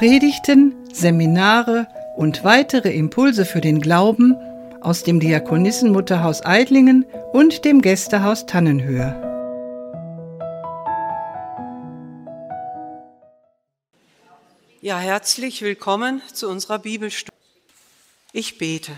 Predigten, Seminare und weitere Impulse für den Glauben aus dem Diakonissenmutterhaus Eidlingen und dem Gästehaus Tannenhöhe. Ja, herzlich willkommen zu unserer Bibelstunde. Ich bete.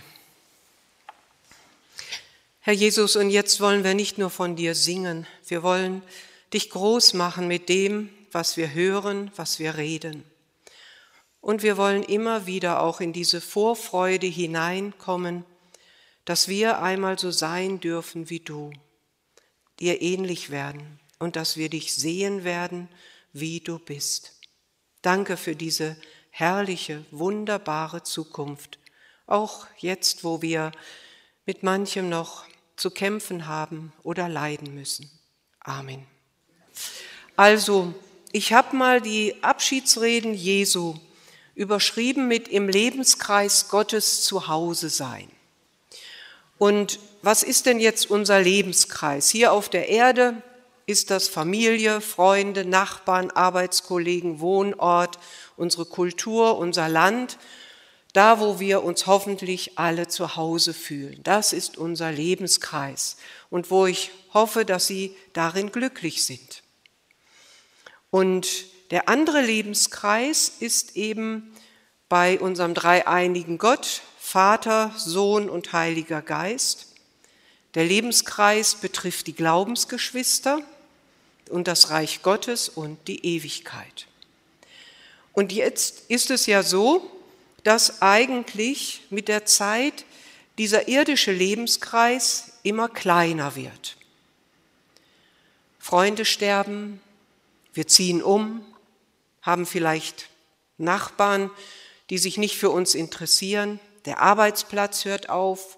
Herr Jesus, und jetzt wollen wir nicht nur von dir singen, wir wollen dich groß machen mit dem, was wir hören, was wir reden. Und wir wollen immer wieder auch in diese Vorfreude hineinkommen, dass wir einmal so sein dürfen wie du, dir ähnlich werden und dass wir dich sehen werden, wie du bist. Danke für diese herrliche, wunderbare Zukunft, auch jetzt, wo wir mit manchem noch zu kämpfen haben oder leiden müssen. Amen. Also, ich habe mal die Abschiedsreden Jesu überschrieben mit im Lebenskreis Gottes zu Hause sein. Und was ist denn jetzt unser Lebenskreis? Hier auf der Erde ist das Familie, Freunde, Nachbarn, Arbeitskollegen, Wohnort, unsere Kultur, unser Land, da wo wir uns hoffentlich alle zu Hause fühlen. Das ist unser Lebenskreis und wo ich hoffe, dass Sie darin glücklich sind. Und der andere Lebenskreis ist eben bei unserem dreieinigen Gott, Vater, Sohn und Heiliger Geist. Der Lebenskreis betrifft die Glaubensgeschwister und das Reich Gottes und die Ewigkeit. Und jetzt ist es ja so, dass eigentlich mit der Zeit dieser irdische Lebenskreis immer kleiner wird. Freunde sterben, wir ziehen um, haben vielleicht Nachbarn, die sich nicht für uns interessieren, der Arbeitsplatz hört auf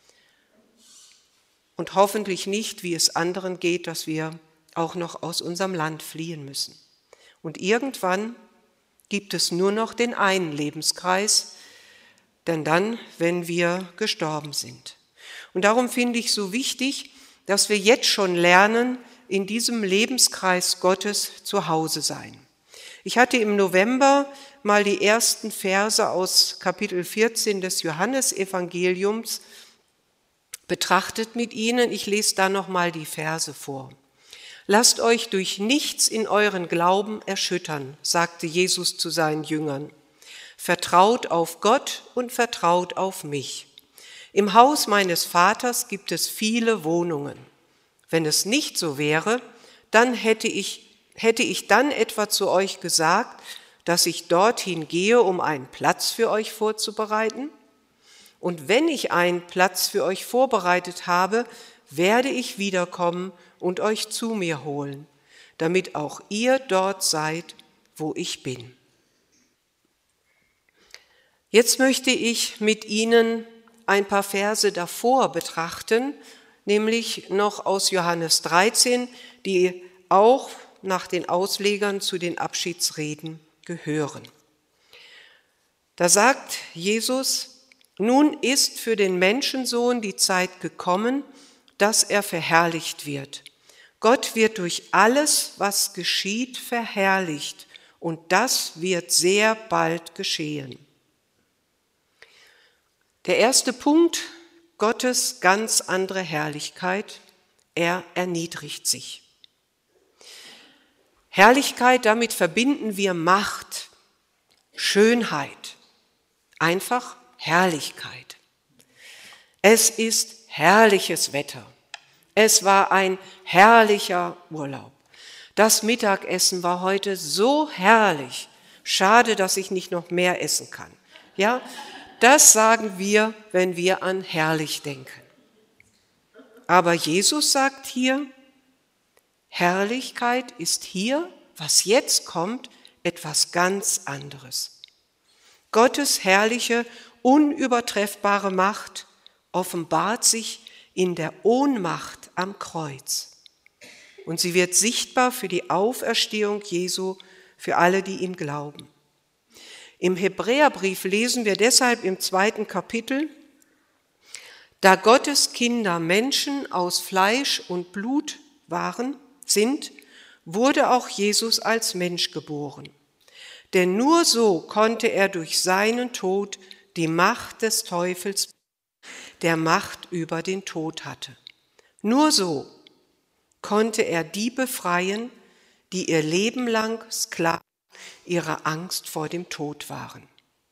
und hoffentlich nicht, wie es anderen geht, dass wir auch noch aus unserem Land fliehen müssen. Und irgendwann gibt es nur noch den einen Lebenskreis, denn dann, wenn wir gestorben sind. Und darum finde ich so wichtig, dass wir jetzt schon lernen, in diesem Lebenskreis Gottes zu Hause sein. Ich hatte im November mal die ersten Verse aus Kapitel 14 des Johannesevangeliums betrachtet mit Ihnen. Ich lese da nochmal die Verse vor. Lasst euch durch nichts in euren Glauben erschüttern, sagte Jesus zu seinen Jüngern. Vertraut auf Gott und vertraut auf mich. Im Haus meines Vaters gibt es viele Wohnungen. Wenn es nicht so wäre, dann hätte ich dann etwa zu euch gesagt, dass ich dorthin gehe, um einen Platz für euch vorzubereiten? Und wenn ich einen Platz für euch vorbereitet habe, werde ich wiederkommen und euch zu mir holen, damit auch ihr dort seid, wo ich bin. Jetzt möchte ich mit Ihnen ein paar Verse davor betrachten, nämlich noch aus Johannes 13, die auch nach den Auslegern zu den Abschiedsreden gehören. Da sagt Jesus, nun ist für den Menschensohn die Zeit gekommen, dass er verherrlicht wird. Gott wird durch alles, was geschieht, verherrlicht und das wird sehr bald geschehen. Der erste Punkt, Gottes ganz andere Herrlichkeit, er erniedrigt sich. Herrlichkeit, damit verbinden wir Macht, Schönheit, einfach Herrlichkeit. Es ist herrliches Wetter. Es war ein herrlicher Urlaub. Das Mittagessen war heute so herrlich. Schade, dass ich nicht noch mehr essen kann. Ja, das sagen wir, wenn wir an herrlich denken. Aber Jesus sagt hier, Herrlichkeit ist hier, was jetzt kommt, etwas ganz anderes. Gottes herrliche, unübertreffbare Macht offenbart sich in der Ohnmacht am Kreuz. Und sie wird sichtbar für die Auferstehung Jesu, für alle, die ihm glauben. Im Hebräerbrief lesen wir deshalb im 2. Kapitel, da Gottes Kinder Menschen aus Fleisch und Blut sind, wurde auch Jesus als Mensch geboren. Denn nur so konnte er durch seinen Tod die Macht des Teufels, der Macht über den Tod hatte. Nur so konnte er die befreien, die ihr Leben lang Sklaven ihrer Angst vor dem Tod waren.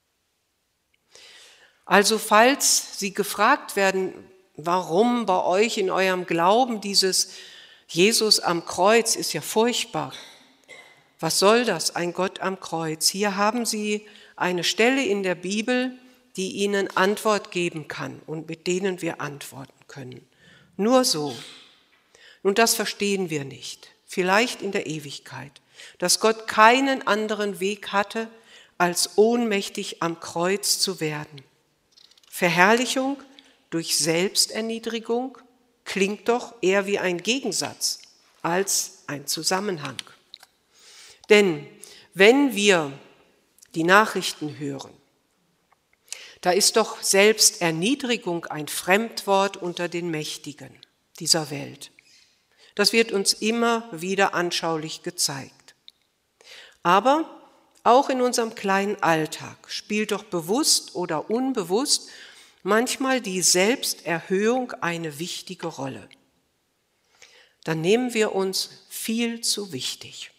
Also falls Sie gefragt werden, warum bei euch in eurem Glauben dieses Jesus am Kreuz ist ja furchtbar. Was soll das, ein Gott am Kreuz? Hier haben Sie eine Stelle in der Bibel, die Ihnen Antwort geben kann und mit denen wir antworten können. Nur so. Nun, das verstehen wir nicht, vielleicht in der Ewigkeit, dass Gott keinen anderen Weg hatte, als ohnmächtig am Kreuz zu werden. Verherrlichung durch Selbsterniedrigung klingt doch eher wie ein Gegensatz als ein Zusammenhang. Denn wenn wir die Nachrichten hören, da ist doch Selbsterniedrigung ein Fremdwort unter den Mächtigen dieser Welt. Das wird uns immer wieder anschaulich gezeigt. Aber auch in unserem kleinen Alltag spielt doch bewusst oder unbewusst manchmal die Selbsterhöhung eine wichtige Rolle. Dann nehmen wir uns viel zu wichtig.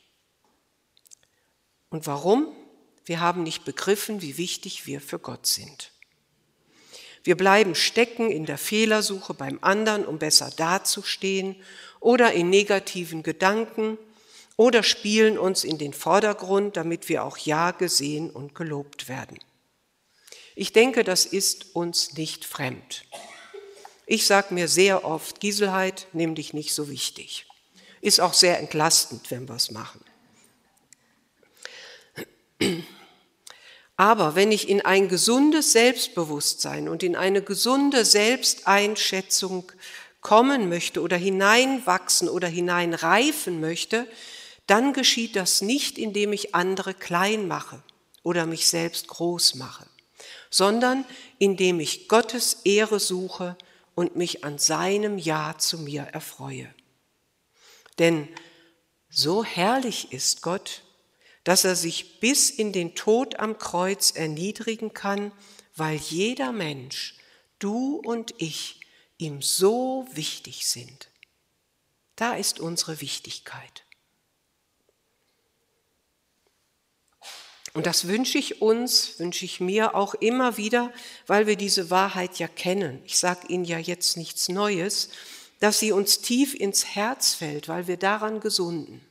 Und warum? Wir haben nicht begriffen, wie wichtig wir für Gott sind. Wir bleiben stecken in der Fehlersuche beim anderen, um besser dazustehen, oder in negativen Gedanken, oder spielen uns in den Vordergrund, damit wir auch ja gesehen und gelobt werden. Ich denke, das ist uns nicht fremd. Ich sage mir sehr oft, Giselheit, nimm dich nicht so wichtig. Ist auch sehr entlastend, wenn wir es machen. Aber wenn ich in ein gesundes Selbstbewusstsein und in eine gesunde Selbsteinschätzung kommen möchte oder hineinwachsen oder hineinreifen möchte, dann geschieht das nicht, indem ich andere klein mache oder mich selbst groß mache, sondern indem ich Gottes Ehre suche und mich an seinem Ja zu mir erfreue. Denn so herrlich ist Gott, dass er sich bis in den Tod am Kreuz erniedrigen kann, weil jeder Mensch, du und ich, ihm so wichtig sind. Da ist unsere Wichtigkeit. Und das wünsche ich uns, wünsche ich mir auch immer wieder, weil wir diese Wahrheit ja kennen. Ich sage Ihnen ja jetzt nichts Neues, dass sie uns tief ins Herz fällt, weil wir daran gesunden.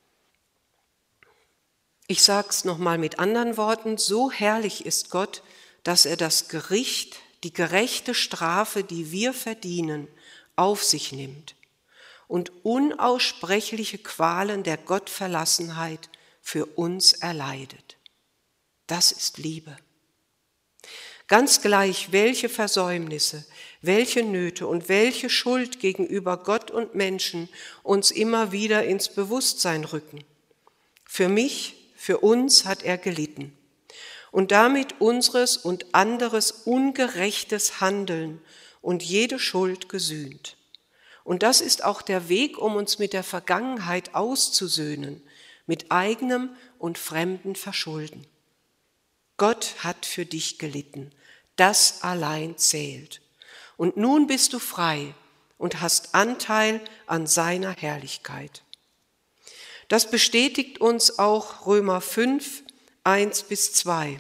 Ich sage es nochmal mit anderen Worten, so herrlich ist Gott, dass er das Gericht, die gerechte Strafe, die wir verdienen, auf sich nimmt und unaussprechliche Qualen der Gottverlassenheit für uns erleidet. Das ist Liebe. Ganz gleich, welche Versäumnisse, welche Nöte und welche Schuld gegenüber Gott und Menschen uns immer wieder ins Bewusstsein rücken. Für mich, für uns hat er gelitten und damit unseres und anderes ungerechtes Handeln und jede Schuld gesühnt. Und das ist auch der Weg, um uns mit der Vergangenheit auszusöhnen, mit eigenem und fremden Verschulden. Gott hat für dich gelitten, das allein zählt. Und nun bist du frei und hast Anteil an seiner Herrlichkeit. Das bestätigt uns auch Römer 5, 1-2.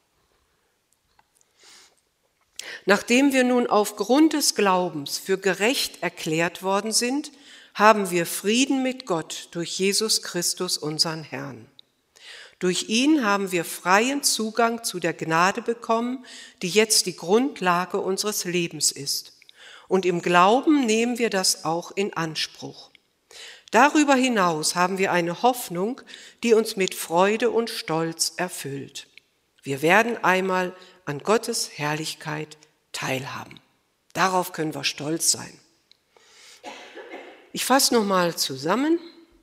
Nachdem wir nun aufgrund des Glaubens für gerecht erklärt worden sind, haben wir Frieden mit Gott durch Jesus Christus, unseren Herrn. Durch ihn haben wir freien Zugang zu der Gnade bekommen, die jetzt die Grundlage unseres Lebens ist. Und im Glauben nehmen wir das auch in Anspruch. Darüber hinaus haben wir eine Hoffnung, die uns mit Freude und Stolz erfüllt. Wir werden einmal an Gottes Herrlichkeit teilhaben. Darauf können wir stolz sein. Ich fasse nochmal zusammen.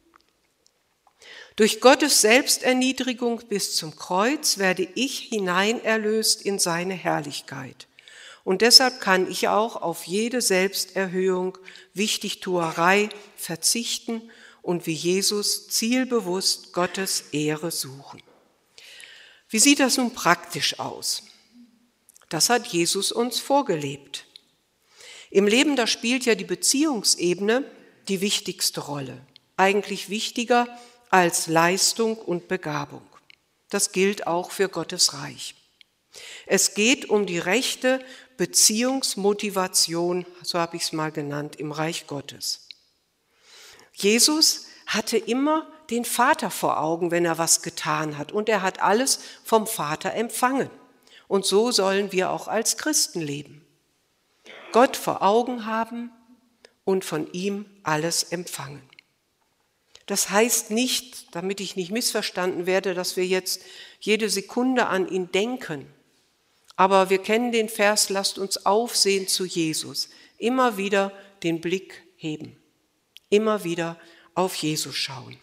Durch Gottes Selbsterniedrigung bis zum Kreuz werde ich hineinerlöst in seine Herrlichkeit. Und deshalb kann ich auch auf jede Selbsterhöhung, Wichtigtuerei verzichten und wie Jesus zielbewusst Gottes Ehre suchen. Wie sieht das nun praktisch aus? Das hat Jesus uns vorgelebt. Im Leben, da spielt ja die Beziehungsebene die wichtigste Rolle. Eigentlich wichtiger als Leistung und Begabung. Das gilt auch für Gottes Reich. Es geht um die rechte Beziehungsmotivation, so habe ich es mal genannt, im Reich Gottes. Jesus hatte immer den Vater vor Augen, wenn er was getan hat, und er hat alles vom Vater empfangen. Und so sollen wir auch als Christen leben. Gott vor Augen haben und von ihm alles empfangen. Das heißt nicht, damit ich nicht missverstanden werde, dass wir jetzt jede Sekunde an ihn denken. Aber wir kennen den Vers, lasst uns aufsehen zu Jesus. Immer wieder den Blick heben. Immer wieder auf Jesus schauen.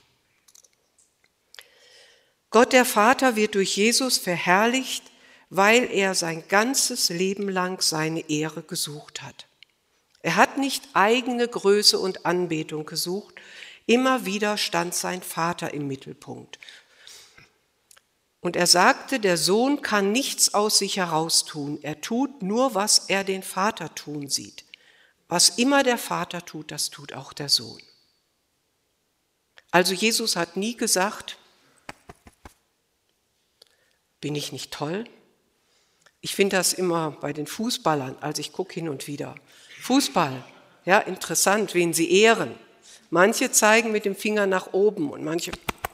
Gott der Vater wird durch Jesus verherrlicht, weil er sein ganzes Leben lang seine Ehre gesucht hat. Er hat nicht eigene Größe und Anbetung gesucht, immer wieder stand sein Vater im Mittelpunkt. Und er sagte, der Sohn kann nichts aus sich heraus tun, er tut nur, was er den Vater tun sieht. Was immer der Vater tut, das tut auch der Sohn. Also Jesus hat nie gesagt, bin ich nicht toll? Ich finde das immer bei den Fußballern, also ich gucke hin und wieder. Fußball, ja, interessant, wen sie ehren. Manche zeigen mit dem Finger nach oben und manche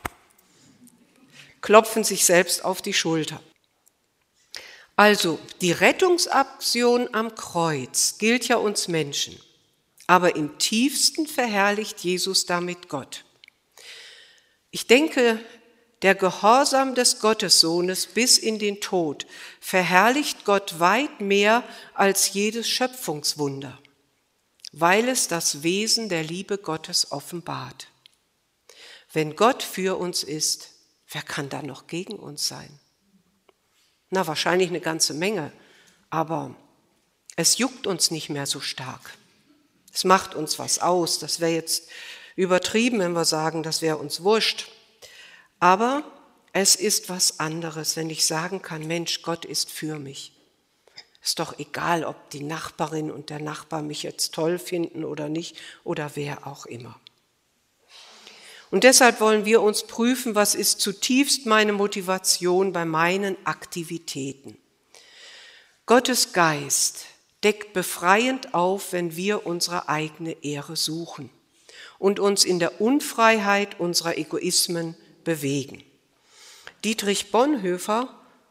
klopfen sich selbst auf die Schulter. Also, die Rettungsaktion am Kreuz gilt ja uns Menschen, aber im tiefsten verherrlicht Jesus damit Gott. Ich denke, der Gehorsam des Gottessohnes bis in den Tod verherrlicht Gott weit mehr als jedes Schöpfungswunder, weil es das Wesen der Liebe Gottes offenbart. Wenn Gott für uns ist, wer kann da noch gegen uns sein? Na, wahrscheinlich eine ganze Menge, aber es juckt uns nicht mehr so stark. Es macht uns was aus, das wäre jetzt übertrieben, wenn wir sagen, das wäre uns wurscht. Aber es ist was anderes, wenn ich sagen kann, Mensch, Gott ist für mich. Ist doch egal, ob die Nachbarin und der Nachbar mich jetzt toll finden oder nicht oder wer auch immer. Und deshalb wollen wir uns prüfen, was ist zutiefst meine Motivation bei meinen Aktivitäten. Gottes Geist deckt befreiend auf, wenn wir unsere eigene Ehre suchen und uns in der Unfreiheit unserer Egoismen bewegen. Dietrich Bonhoeffer,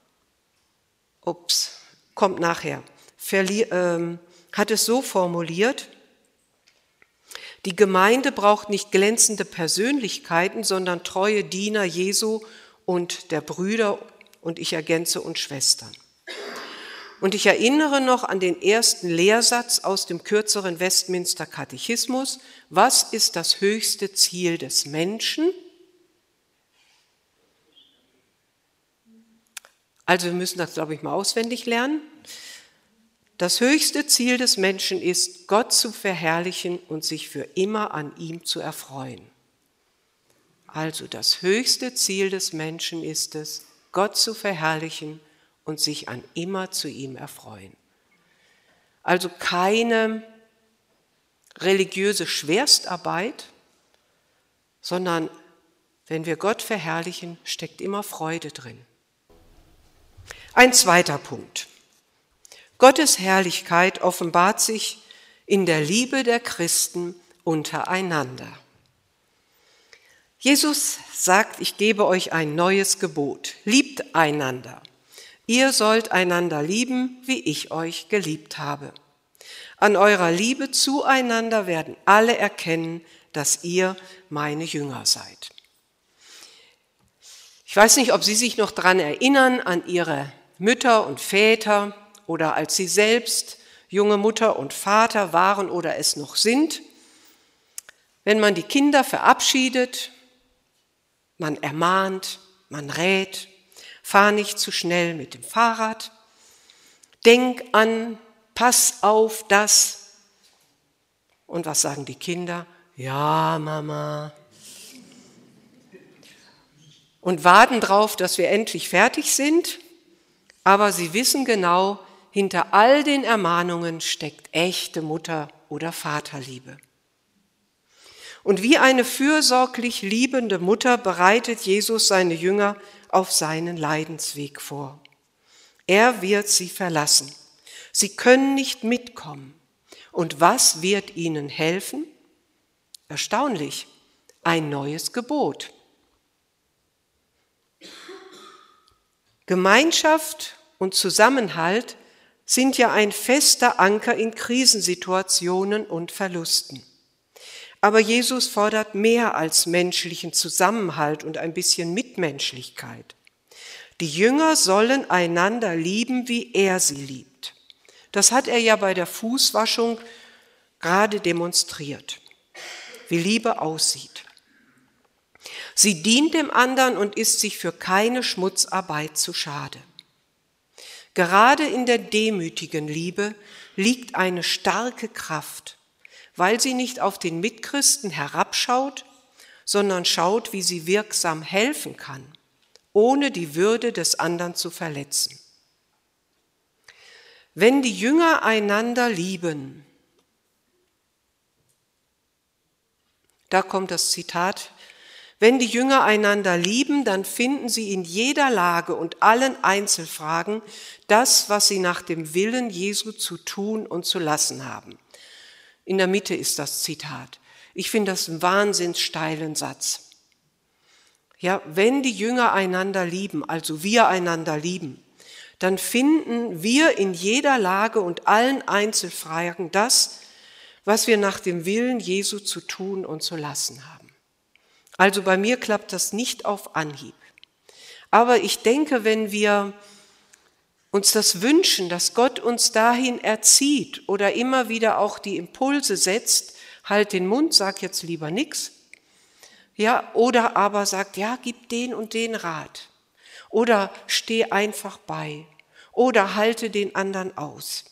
kommt nachher, hat es so formuliert, die Gemeinde braucht nicht glänzende Persönlichkeiten, sondern treue Diener Jesu und der Brüder und ich ergänze und Schwestern. Und ich erinnere noch an den ersten Lehrsatz aus dem kürzeren Westminster Katechismus. Was ist das höchste Ziel des Menschen? Also wir müssen das, glaube ich, mal auswendig lernen. Das höchste Ziel des Menschen ist, Gott zu verherrlichen und sich für immer an ihm zu erfreuen. Also das höchste Ziel des Menschen ist es, Gott zu verherrlichen und sich an immer zu ihm erfreuen. Also keine religiöse Schwerstarbeit, sondern wenn wir Gott verherrlichen, steckt immer Freude drin. Ein zweiter Punkt. Gottes Herrlichkeit offenbart sich in der Liebe der Christen untereinander. Jesus sagt, ich gebe euch ein neues Gebot. Liebt einander. Ihr sollt einander lieben, wie ich euch geliebt habe. An eurer Liebe zueinander werden alle erkennen, dass ihr meine Jünger seid. Ich weiß nicht, ob Sie sich noch daran erinnern, an Ihre Mütter und Väter oder als Sie selbst junge Mutter und Vater waren oder es noch sind. Wenn man die Kinder verabschiedet, man ermahnt, man rät, fahr nicht zu schnell mit dem Fahrrad, denk an, pass auf das. Und was sagen die Kinder? Ja, Mama. und warten drauf, dass wir endlich fertig sind, aber sie wissen genau, hinter all den Ermahnungen steckt echte Mutter- oder Vaterliebe. Und wie eine fürsorglich liebende Mutter bereitet Jesus seine Jünger auf seinen Leidensweg vor. Er wird sie verlassen. Sie können nicht mitkommen. Und was wird ihnen helfen? Erstaunlich, ein neues Gebot. Gemeinschaft und Zusammenhalt sind ja ein fester Anker in Krisensituationen und Verlusten. Aber Jesus fordert mehr als menschlichen Zusammenhalt und ein bisschen Mitmenschlichkeit. Die Jünger sollen einander lieben, wie er sie liebt. Das hat er ja bei der Fußwaschung gerade demonstriert, wie Liebe aussieht. Sie dient dem anderen und ist sich für keine Schmutzarbeit zu schade. Gerade in der demütigen Liebe liegt eine starke Kraft, weil sie nicht auf den Mitchristen herabschaut, sondern schaut, wie sie wirksam helfen kann, ohne die Würde des anderen zu verletzen. Wenn die Jünger einander lieben, da kommt das Zitat, wenn die Jünger einander lieben, dann finden sie in jeder Lage und allen Einzelfragen das, was sie nach dem Willen Jesu zu tun und zu lassen haben. In der Mitte ist das Zitat. Ich finde das einen wahnsinns steilen Satz. Ja, wenn die Jünger einander lieben, also wir einander lieben, dann finden wir in jeder Lage und allen Einzelfragen das, was wir nach dem Willen Jesu zu tun und zu lassen haben. Also bei mir klappt das nicht auf Anhieb. Aber ich denke, wenn wir uns das wünschen, dass Gott uns dahin erzieht oder immer wieder auch die Impulse setzt, halt den Mund, sag jetzt lieber nichts, ja, oder aber sagt, ja, gib den und den Rat oder steh einfach bei oder halte den anderen aus.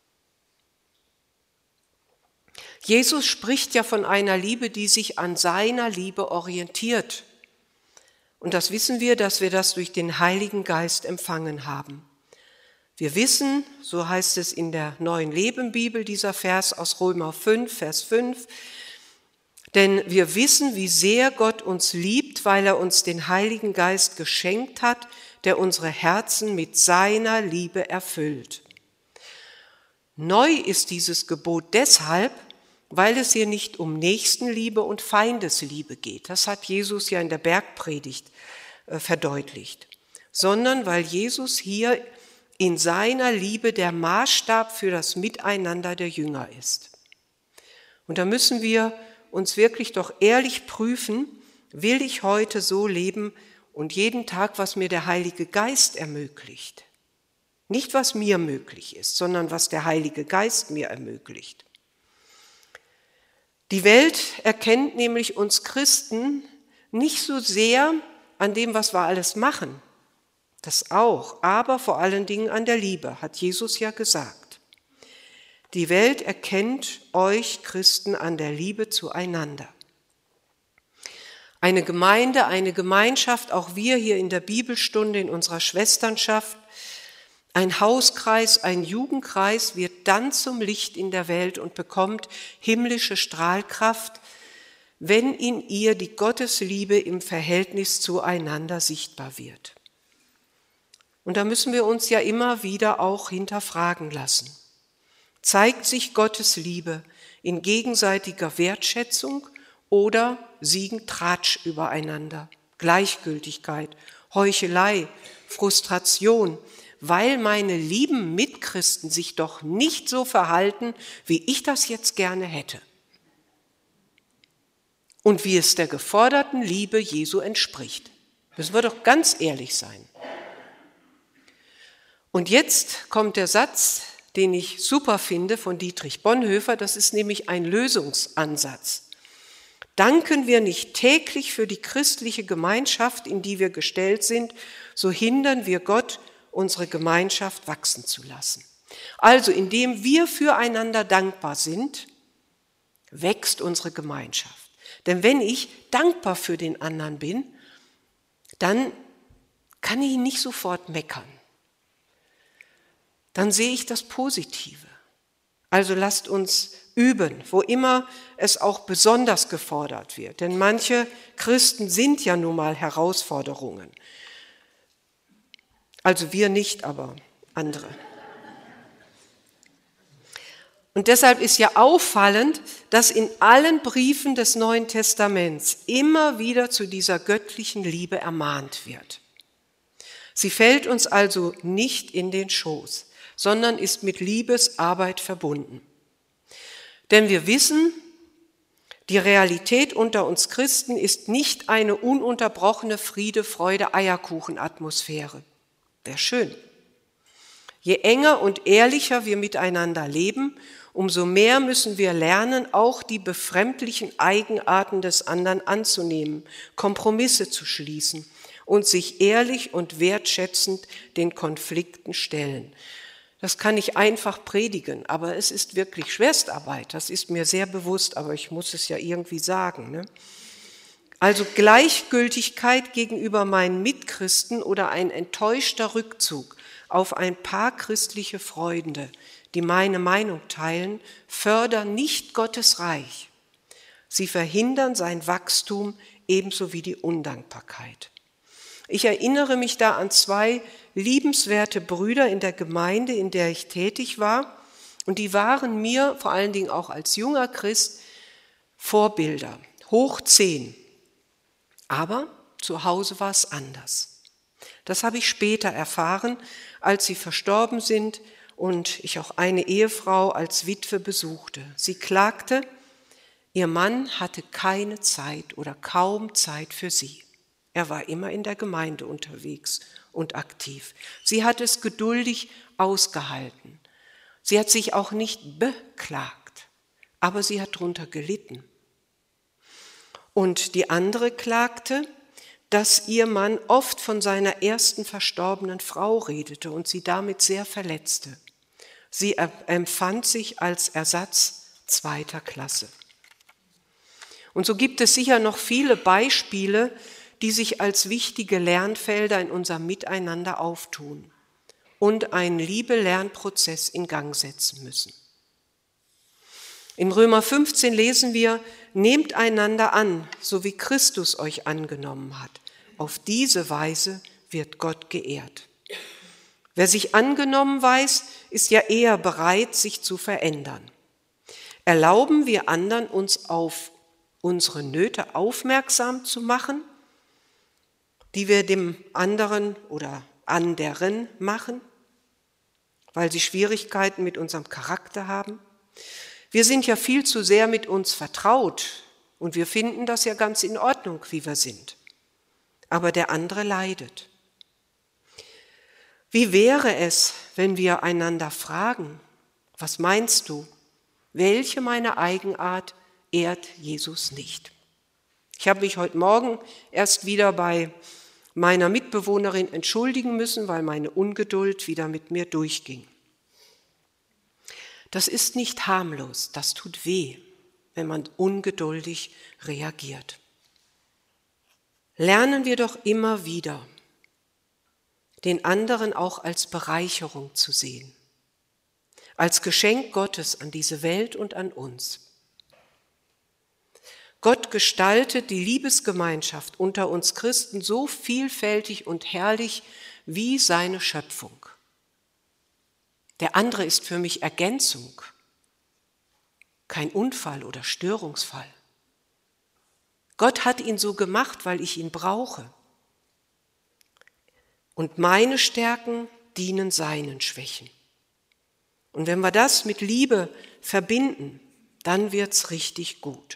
Jesus spricht ja von einer Liebe, die sich an seiner Liebe orientiert. Und das wissen wir, dass wir das durch den Heiligen Geist empfangen haben. Wir wissen, so heißt es in der Neuen Leben Bibel, dieser Vers aus Römer 5, Vers 5, denn wir wissen, wie sehr Gott uns liebt, weil er uns den Heiligen Geist geschenkt hat, der unsere Herzen mit seiner Liebe erfüllt. Neu ist dieses Gebot deshalb, weil es hier nicht um Nächstenliebe und Feindesliebe geht. Das hat Jesus ja in der Bergpredigt verdeutlicht. Sondern weil Jesus hier in seiner Liebe der Maßstab für das Miteinander der Jünger ist. Und da müssen wir uns wirklich doch ehrlich prüfen, will ich heute so leben und jeden Tag, was mir der Heilige Geist ermöglicht. Nicht, was mir möglich ist, sondern was der Heilige Geist mir ermöglicht. Die Welt erkennt nämlich uns Christen nicht so sehr an dem, was wir alles machen. Das auch, aber vor allen Dingen an der Liebe, hat Jesus ja gesagt. Die Welt erkennt euch Christen an der Liebe zueinander. Eine Gemeinde, eine Gemeinschaft, auch wir hier in der Bibelstunde, in unserer Schwesternschaft, ein Hauskreis, ein Jugendkreis wird dann zum Licht in der Welt und bekommt himmlische Strahlkraft, wenn in ihr die Gottesliebe im Verhältnis zueinander sichtbar wird. Und da müssen wir uns ja immer wieder auch hinterfragen lassen. Zeigt sich Gottes Liebe in gegenseitiger Wertschätzung oder siegen Tratsch übereinander, Gleichgültigkeit, Heuchelei, Frustration, weil meine lieben Mitchristen sich doch nicht so verhalten, wie ich das jetzt gerne hätte. Und wie es der geforderten Liebe Jesu entspricht. Müssen wir doch ganz ehrlich sein. Und jetzt kommt der Satz, den ich super finde, von Dietrich Bonhoeffer, das ist nämlich ein Lösungsansatz. Danken wir nicht täglich für die christliche Gemeinschaft, in die wir gestellt sind, so hindern wir Gott, unsere Gemeinschaft wachsen zu lassen. Also indem wir füreinander dankbar sind, wächst unsere Gemeinschaft. Denn wenn ich dankbar für den anderen bin, dann kann ich nicht sofort meckern. Dann sehe ich das Positive. Also lasst uns üben, wo immer es auch besonders gefordert wird. Denn manche Christen sind ja nun mal Herausforderungen. Also wir nicht, aber andere. Und deshalb ist ja auffallend, dass in allen Briefen des Neuen Testaments immer wieder zu dieser göttlichen Liebe ermahnt wird. Sie fällt uns also nicht in den Schoß, sondern ist mit Liebesarbeit verbunden. Denn wir wissen, die Realität unter uns Christen ist nicht eine ununterbrochene Friede, Freude, Eierkuchen-Atmosphäre. Wäre schön. Je enger und ehrlicher wir miteinander leben, umso mehr müssen wir lernen, auch die befremdlichen Eigenarten des anderen anzunehmen, Kompromisse zu schließen und sich ehrlich und wertschätzend den Konflikten stellen. Das kann ich einfach predigen, aber es ist wirklich Schwerstarbeit. Das ist mir sehr bewusst, aber ich muss es ja irgendwie sagen. Ne? Also Gleichgültigkeit gegenüber meinen Mitchristen oder ein enttäuschter Rückzug auf ein paar christliche Freunde, die meine Meinung teilen, fördern nicht Gottes Reich. Sie verhindern sein Wachstum ebenso wie die Undankbarkeit. Ich erinnere mich da an 2 liebenswerte Brüder in der Gemeinde, in der ich tätig war. Und die waren mir, vor allen Dingen auch als junger Christ, Vorbilder, hoch 10. Aber zu Hause war es anders. Das habe ich später erfahren, als sie verstorben sind und ich auch eine Ehefrau als Witwe besuchte. Sie klagte, ihr Mann hatte keine Zeit oder kaum Zeit für sie. Er war immer in der Gemeinde unterwegs und aktiv. Sie hat es geduldig ausgehalten. Sie hat sich auch nicht beklagt, aber sie hat darunter gelitten. Und die andere klagte, dass ihr Mann oft von seiner ersten verstorbenen Frau redete und sie damit sehr verletzte. Sie empfand sich als Ersatz 2. Klasse. Und so gibt es sicher noch viele Beispiele, die sich als wichtige Lernfelder in unserem Miteinander auftun und einen Liebe-Lernprozess in Gang setzen müssen. In Römer 15 lesen wir, nehmt einander an, so wie Christus euch angenommen hat. Auf diese Weise wird Gott geehrt. Wer sich angenommen weiß, ist ja eher bereit, sich zu verändern. Erlauben wir anderen, uns auf unsere Nöte aufmerksam zu machen, die wir dem anderen oder anderen machen, weil sie Schwierigkeiten mit unserem Charakter haben. Wir sind ja viel zu sehr mit uns vertraut und wir finden das ja ganz in Ordnung, wie wir sind. Aber der andere leidet. Wie wäre es, wenn wir einander fragen, was meinst du, welche meiner Eigenart ehrt Jesus nicht? Ich habe mich heute Morgen erst wieder bei meiner Mitbewohnerin entschuldigen müssen, weil meine Ungeduld wieder mit mir durchging. Das ist nicht harmlos, das tut weh, wenn man ungeduldig reagiert. Lernen wir doch immer wieder, den anderen auch als Bereicherung zu sehen, als Geschenk Gottes an diese Welt und an uns. Gott gestaltet die Liebesgemeinschaft unter uns Christen so vielfältig und herrlich wie seine Schöpfung. Der andere ist für mich Ergänzung, kein Unfall oder Störungsfall. Gott hat ihn so gemacht, weil ich ihn brauche. Und meine Stärken dienen seinen Schwächen. Und wenn wir das mit Liebe verbinden, dann wird's richtig gut.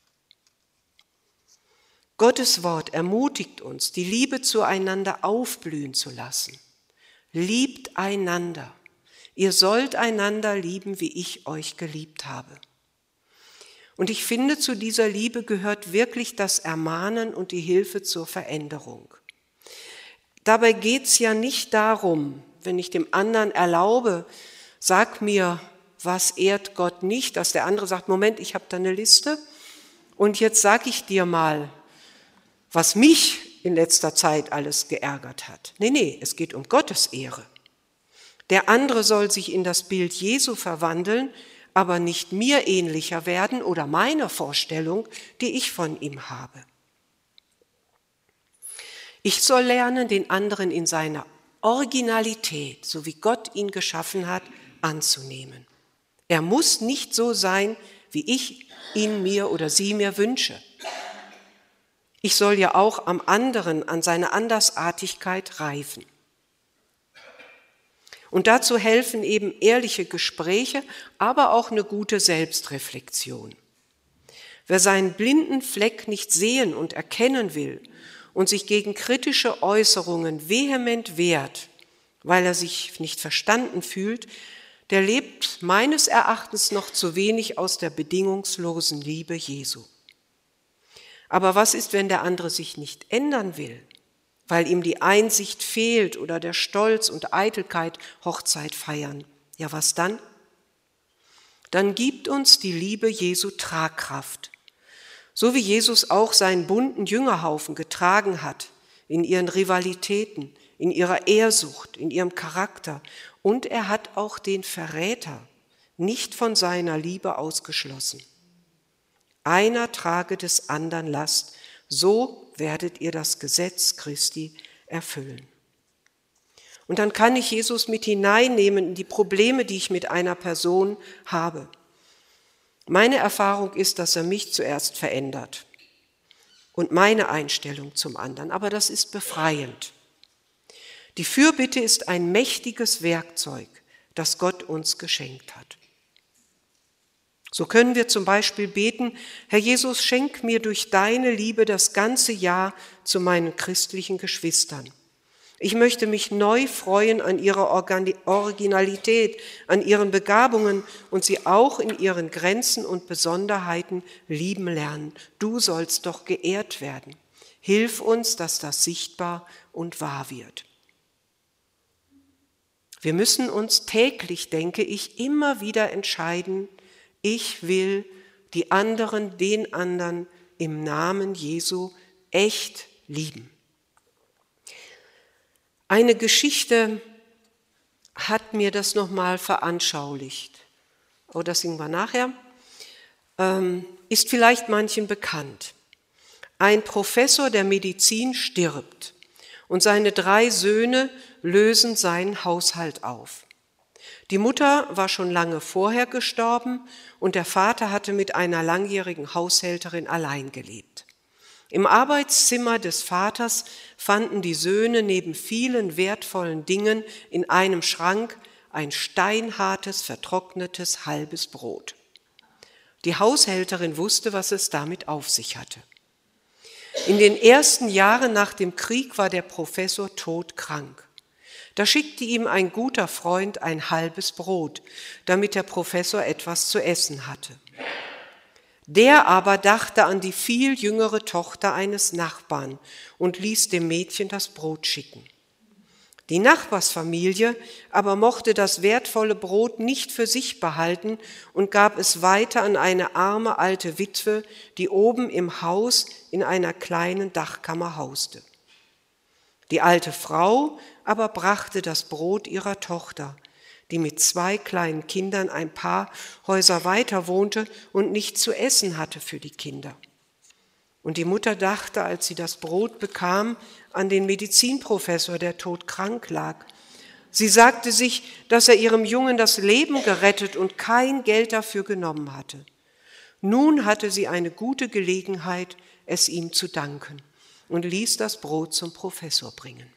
Gottes Wort ermutigt uns, die Liebe zueinander aufblühen zu lassen. Liebt einander. Ihr sollt einander lieben, wie ich euch geliebt habe. Und ich finde, zu dieser Liebe gehört wirklich das Ermahnen und die Hilfe zur Veränderung. Dabei geht es ja nicht darum, wenn ich dem anderen erlaube, sag mir, was ehrt Gott nicht, dass der andere sagt, Moment, ich habe da eine Liste und jetzt sage ich dir mal, was mich in letzter Zeit alles geärgert hat. Nee, es geht um Gottes Ehre. Der andere soll sich in das Bild Jesu verwandeln, aber nicht mir ähnlicher werden oder meiner Vorstellung, die ich von ihm habe. Ich soll lernen, den anderen in seiner Originalität, so wie Gott ihn geschaffen hat, anzunehmen. Er muss nicht so sein, wie ich ihn mir oder sie mir wünsche. Ich soll ja auch am anderen, an seiner Andersartigkeit reifen. Und dazu helfen eben ehrliche Gespräche, aber auch eine gute Selbstreflexion. Wer seinen blinden Fleck nicht sehen und erkennen will und sich gegen kritische Äußerungen vehement wehrt, weil er sich nicht verstanden fühlt, der lebt meines Erachtens noch zu wenig aus der bedingungslosen Liebe Jesu. Aber was ist, wenn der andere sich nicht ändern will, weil ihm die Einsicht fehlt oder der Stolz und Eitelkeit Hochzeit feiern? Ja, was dann? Dann gibt uns die Liebe Jesu Tragkraft. So wie Jesus auch seinen bunten Jüngerhaufen getragen hat, in ihren Rivalitäten, in ihrer Ehrsucht, in ihrem Charakter. Und er hat auch den Verräter nicht von seiner Liebe ausgeschlossen. Einer trage des anderen Last, so werdet ihr das Gesetz Christi erfüllen. Und dann kann ich Jesus mit hineinnehmen in die Probleme, die ich mit einer Person habe. Meine Erfahrung ist, dass er mich zuerst verändert und meine Einstellung zum anderen, aber das ist befreiend. Die Fürbitte ist ein mächtiges Werkzeug, das Gott uns geschenkt hat. So können wir zum Beispiel beten: Herr Jesus, schenk mir durch deine Liebe das ganze Jahr zu meinen christlichen Geschwistern. Ich möchte mich neu freuen an ihrer Originalität, an ihren Begabungen und sie auch in ihren Grenzen und Besonderheiten lieben lernen. Du sollst doch geehrt werden. Hilf uns, dass das sichtbar und wahr wird. Wir müssen uns täglich, denke ich, immer wieder entscheiden: Ich will den anderen im Namen Jesu echt lieben. Eine Geschichte hat mir das nochmal veranschaulicht. Oh, das singen wir nachher. Ist vielleicht manchen bekannt. Ein Professor der Medizin stirbt und seine 3 Söhne lösen seinen Haushalt auf. Die Mutter war schon lange vorher gestorben und der Vater hatte mit einer langjährigen Haushälterin allein gelebt. Im Arbeitszimmer des Vaters fanden die Söhne neben vielen wertvollen Dingen in einem Schrank ein steinhartes, vertrocknetes, halbes Brot. Die Haushälterin wusste, was es damit auf sich hatte. In den ersten Jahren nach dem Krieg war der Professor todkrank. Da schickte ihm ein guter Freund ein halbes Brot, damit der Professor etwas zu essen hatte. Der aber dachte an die viel jüngere Tochter eines Nachbarn und ließ dem Mädchen das Brot schicken. Die Nachbarsfamilie aber mochte das wertvolle Brot nicht für sich behalten und gab es weiter an eine arme alte Witwe, die oben im Haus in einer kleinen Dachkammer hauste. Die alte Frau aber brachte das Brot ihrer Tochter, die mit 2 kleinen Kindern ein paar Häuser weiter wohnte und nichts zu essen hatte für die Kinder. Und die Mutter dachte, als sie das Brot bekam, an den Medizinprofessor, der todkrank lag. Sie sagte sich, dass er ihrem Jungen das Leben gerettet und kein Geld dafür genommen hatte. Nun hatte sie eine gute Gelegenheit, es ihm zu danken, und ließ das Brot zum Professor bringen.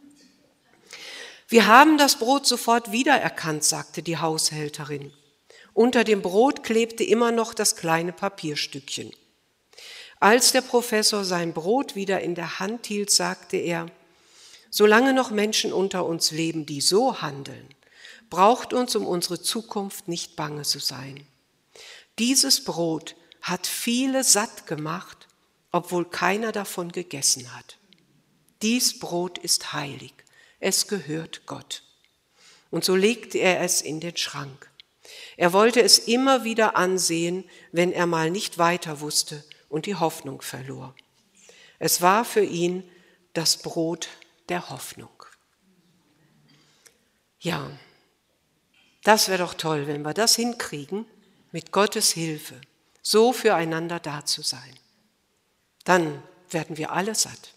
Wir haben das Brot sofort wiedererkannt, sagte die Haushälterin. Unter dem Brot klebte immer noch das kleine Papierstückchen. Als der Professor sein Brot wieder in der Hand hielt, sagte er: Solange noch Menschen unter uns leben, die so handeln, braucht uns um unsere Zukunft nicht bange zu sein. Dieses Brot hat viele satt gemacht, obwohl keiner davon gegessen hat. Dies Brot ist heilig, es gehört Gott. Und so legte er es in den Schrank. Er wollte es immer wieder ansehen, wenn er mal nicht weiter wusste und die Hoffnung verlor. Es war für ihn das Brot der Hoffnung. Ja, das wäre doch toll, wenn wir das hinkriegen, mit Gottes Hilfe, so füreinander da zu sein. Dann werden wir alle satt.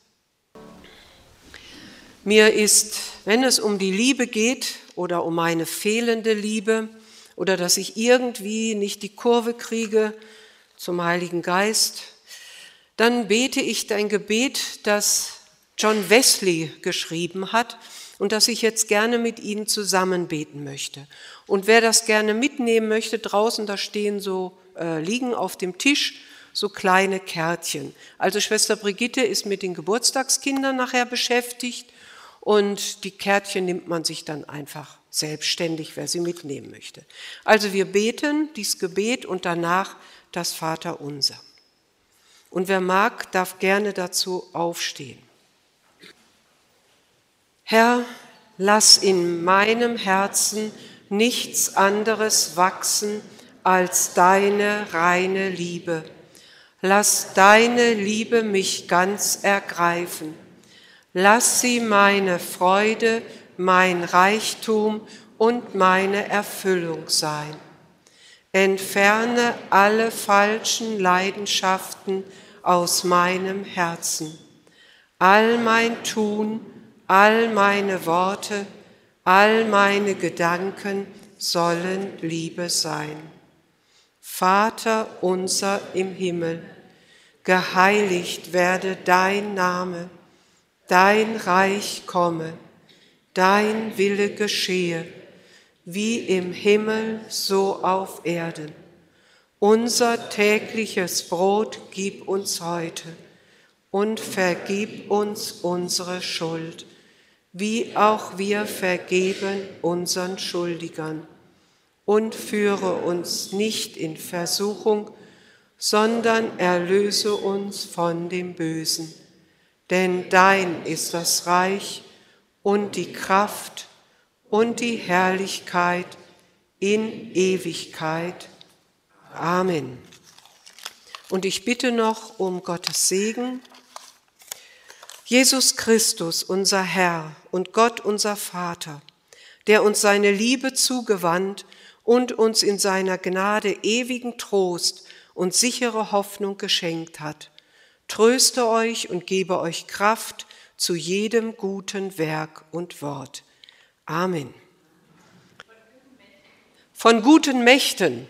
Mir ist, wenn es um die Liebe geht oder um meine fehlende Liebe oder dass ich irgendwie nicht die Kurve kriege zum Heiligen Geist, dann bete ich ein Gebet, das John Wesley geschrieben hat und das ich jetzt gerne mit Ihnen zusammen beten möchte. Und wer das gerne mitnehmen möchte, draußen, da liegen auf dem Tisch so kleine Kärtchen. Also Schwester Brigitte ist mit den Geburtstagskindern nachher beschäftigt und die Kärtchen nimmt man sich dann einfach selbstständig, wer sie mitnehmen möchte. Also wir beten dieses Gebet und danach das Vaterunser. Und wer mag, darf gerne dazu aufstehen. Herr, lass in meinem Herzen nichts anderes wachsen als deine reine Liebe. Lass deine Liebe mich ganz ergreifen. Lass sie meine Freude, mein Reichtum und meine Erfüllung sein. Entferne alle falschen Leidenschaften aus meinem Herzen. All mein Tun, all meine Worte, all meine Gedanken sollen Liebe sein. Vater unser im Himmel, geheiligt werde dein Name, dein Reich komme, dein Wille geschehe, wie im Himmel, so auf Erden. Unser tägliches Brot gib uns heute und vergib uns unsere Schuld, wie auch wir vergeben unseren Schuldigern. Und führe uns nicht in Versuchung, sondern erlöse uns von dem Bösen. Denn dein ist das Reich und die Kraft und die Herrlichkeit in Ewigkeit. Amen. Und ich bitte noch um Gottes Segen. Jesus Christus, unser Herr und Gott, unser Vater, der uns seine Liebe zugewandt und uns in seiner Gnade ewigen Trost und sichere Hoffnung geschenkt hat, tröste euch und gebe euch Kraft zu jedem guten Werk und Wort. Amen. Von guten Mächten.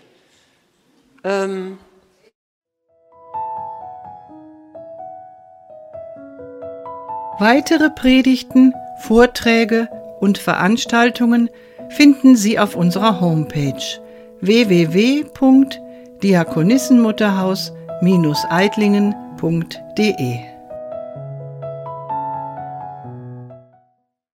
Weitere Predigten, Vorträge und Veranstaltungen finden Sie auf unserer Homepage www.diakonissenmutterhaus-eidlingen.de